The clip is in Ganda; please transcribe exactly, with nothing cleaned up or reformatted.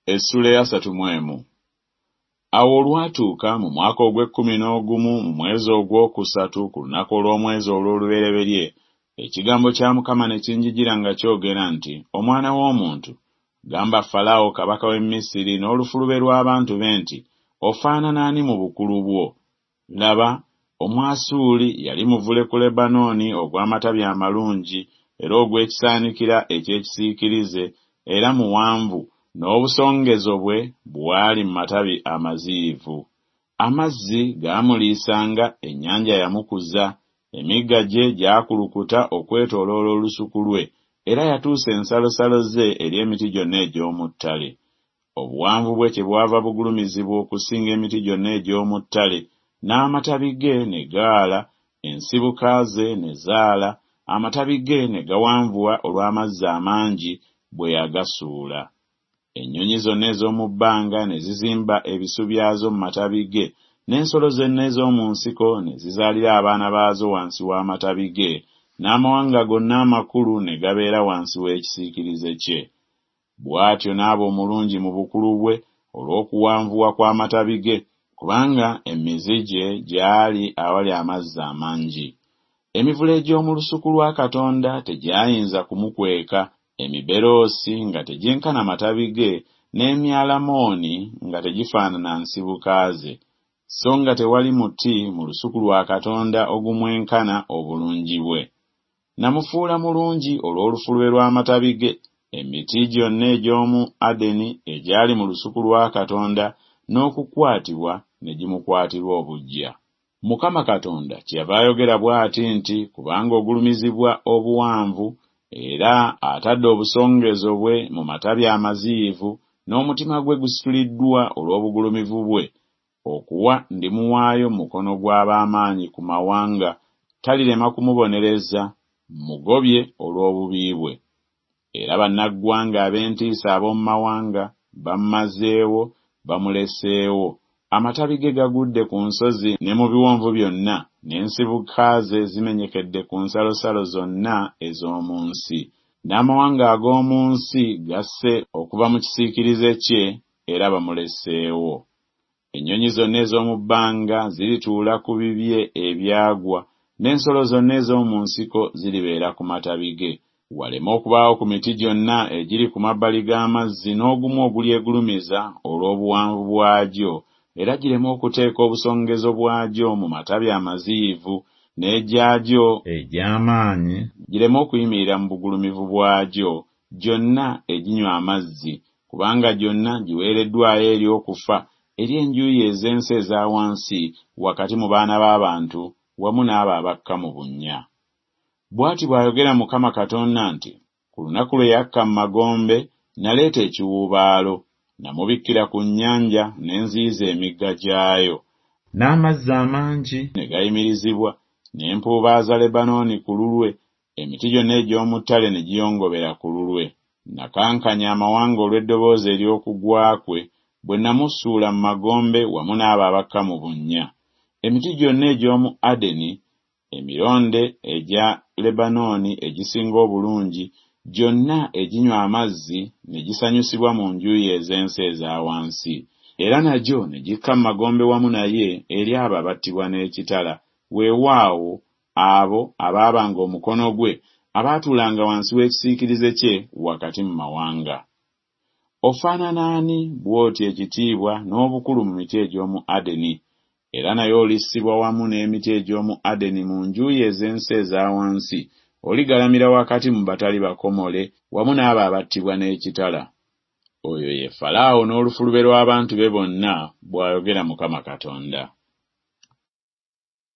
Essula ya asatu mu emu. Awo olwatuuka mu mwaka ogw'ekkumi n'ogumu mu mwezi ogwokusatu ku lunaku olw'omwezi olw'olubereberye, ekigambo kya Mukama ne kinjijira nga kyogera nti, omwana w'omuntu, gamba Falaawo kabaka w'e Misiri n'olufulube lw'abantu be nti, ofaanana ani mu bukulu bwo? Laba, Omwasuli yali muvule ku Lebanooni ogw'amatabi amalungi era ogw'ekisaanikira eky'ekisiikirize era muwanvu, n'obusongezo bwe bwali mu matabi amaziivu. Amazzi gaamuliisanga, ennyanja yamukuza, emigga gye gyakulukuta okwetooloola olusuku lwe, era yatuusa ensalosalo ze eri emiti gyonna egy'omu ttale. Obuwanvu bwe kyebwava bugulumizibwa okusinga emiti gyonna egy'omu ttale, n'amatabi ge ne gaala, ensibuka ze ne zaala, amatabi ge ne gawanvuwa olw'amazzi amangi bwe yagasuula. Ennyonyi zonna ez'omu bbanga ne zizimba ebisu byazo mu matabi ge, n'ensolo zonna ez'omu nsiko ne zizaalira abaana baazo wansi w'amatabi ge, n'amawanga gonna amakulu ne gabeera wansi w'ekisiikirize kye. Bw'atyo n'aba omulungi mu bukulu bwe olw'okuwanvuwa kw'amatabi ge, kubanga emizi gye gyali awali amazzi amangi. Emivule egy'omu lusuku lwa Katonda tegyayinza kumukweka, emiberoosi nga tegyenkana matabi ge, n'emyalamooni nga tegifaanana nsibuka ze. So nga tewali muti mu lusuku lwa Katonda ogumwenkana obulungi bwe. Namufuula mulungi olw'olufulube lw'amatabi ge, emiti gyonna egy'omu Adeni egyali mu lusuku lwa Katonda n'okukwatibwa ne gimukwatirwa obuggya. Mukama Katonda kyeyava ayogera bw'ati nti, kubanga ogulumizibwa obuwanvu era atadde obusongezo bwe mu matabi amaziivu, n'omutima gwe gusituliddwa olw'obugulumivu bwe, okuwa ndimuwaayo mu mukono gw'ab'amaanyi ku mawanga, talirema kumubonereza, mugobye olw'obubi bwe. Era bannaggwanga ab'entiisa ab'omu mawanga bammazeewo, bamuleseewo. Amatabi ge gagudde ku nsozi ne mu biwonvu byonna, n'ensibuka ze zimenyekedde ku nsalosalo zonna ez'omu nsi. N'amawanga ag'omu nsi gasse okuva mu kisiikirize kye era bamuleseewo. Ennyonyi zonna ez'omu bbanga zirituula ku bibye ebyagwa, n'ensolo zonna ez'omu nsiko ziribeera ku matabi ge. Waleme okubaawo ku miti gyonna egiri ku mabbali g'amazzi n'ogumu ogulyegulumiza olw'obuwanvu bwagyo, era gireme okuteeka obusongezo bwagyo mu matabi amaziivu, n'egyagyo egy'amaanyi gireme okuyimirira mu bugulumivu bwagyo, gyonna eginywa amazzi, kubanga gyonna giweereddwayo eri okufa eri enjuuyi ez'ensi eza wansi wakati mu baana b'abantu wamu n'abo abakka mu bunnya. Bw'ati bw'ayogera Mukama Katonda nti, ku lunaku lwe yakka mu magombe naleeta ekiwuubaalo, namubikkira ku nnyanja ne nziyiza emigga gyayo. N'amazzi amangi ne gayimirizibwa, ne mpuubaaza Lebanooni ku lulwe, emiti gyonna egy'omu ttale ne giyongobera ku lulwe. Nakankanya amawanga olw'eddoboozi ery'okugwa kwe, bwe namusuula mu magombe wamu n'abo abakka mu bunnya. Emiti gyonna egy'omu Adeni, emironde egya Lebanooni egisinga obulungi, gyonna eginywa amazzi ne gisanyusibwa mu njuuyi ez'ensi eza wansi. Era nagyo ne gikka mu magombe wamu naye eri abo abattibwa n'ekitala, weewaawo abo abaabanga omukono gwe, abaatuulanga wansi w'ekisiikirize kye wakati mu mawanga. Ofaanana ani bw'oti ekitiibwa n'obukulu mu miti egy'omu Adeni, era naye olissibwa wamu n'emiti egy'omu Adeni mu njuuyi ez'ensi eza wansi, oligalamira wakati mu batali bakomole wamu n'abo abattibwa n'ekitala. Oyo ye Falaawo n'olufulube lw'abantu be bonna, bw'ayogera Mukama Katonda.